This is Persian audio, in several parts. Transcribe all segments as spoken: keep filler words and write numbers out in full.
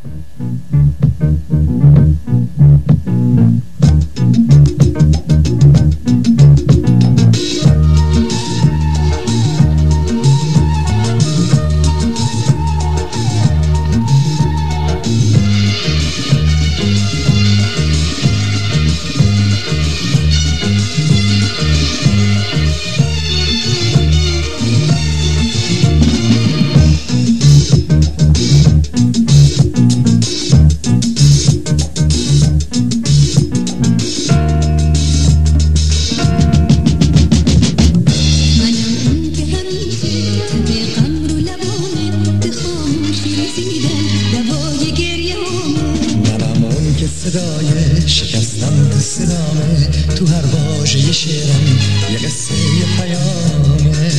صدای شکستن تو صدامه، تو هر واژه شعرم یه قصه یه پیامه.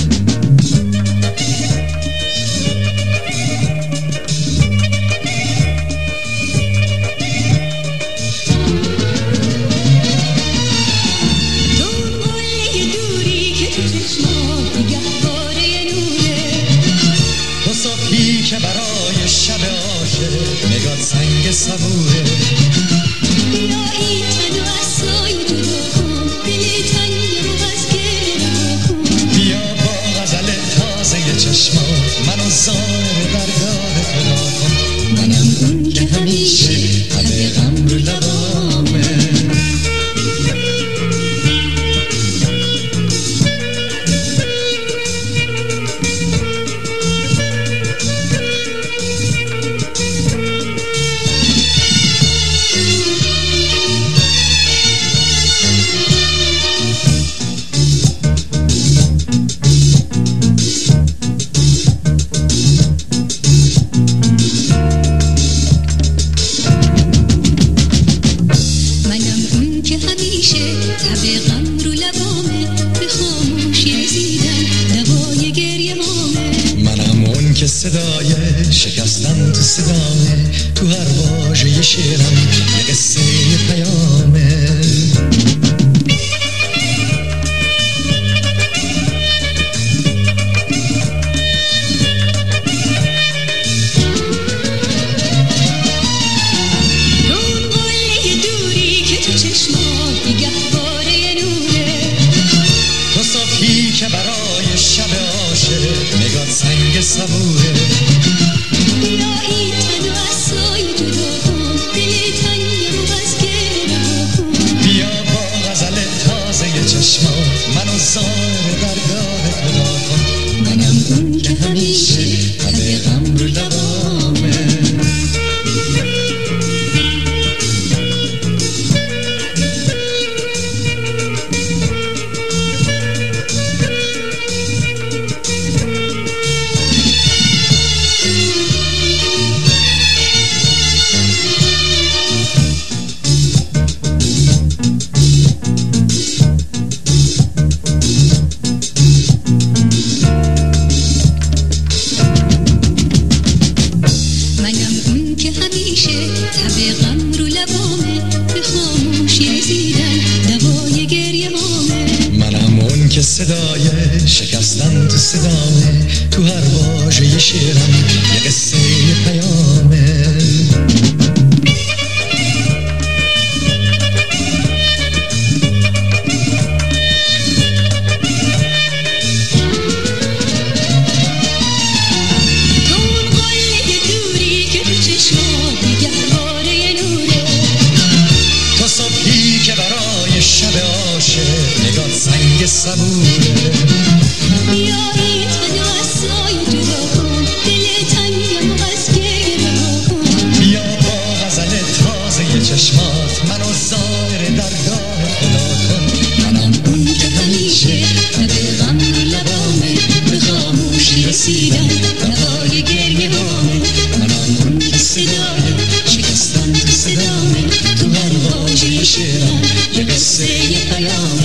تو صبحی که برای شب عاشق نگات سنگ صبوره. بیا این تن و اصلای جدا کن، دل تنگ رو از گره کن. بیا با غزل تازه چشمات منو زار درگاه خدا کن. منم اون که همیشه همه غم رو لبامه. که صدای شکستن تو صدامه، تو هر واژه شعرم یه قصه یه پیامه. اون قله دوری که تو چشمات نگهباره نوره. تو صبحی که برای شب عاشق نگات سنگ صبوره. بیا این تن و اصلای جدا کن، دل تنگ رو از گره کن. بیا با غزل تازه چشمات منو زار درگاه خدا کن. منم اون که همیشه همه غم رو لبامه. که صدای شکستن تو صدامه، تو هر واژه شعرم یه قصه یه پیامه. تو اون قله دوری که تو چشمات نگهباره نوره. تو صبحی که برای شب عاشق نگات سنگ صبوره. بیا این تن و اصلای جدا کن، دل تنگم از گره کن. بیا با غزل تازه چشمات منو زار درگاه خدا کن. منم اون که همیشه همه غم رو لبامه، به خاموشی رسیدن نهای گریه هامه. منم اون که صدای شکستن تو صدامه، تو هر واژه شعرم یه قصه یه پیامه.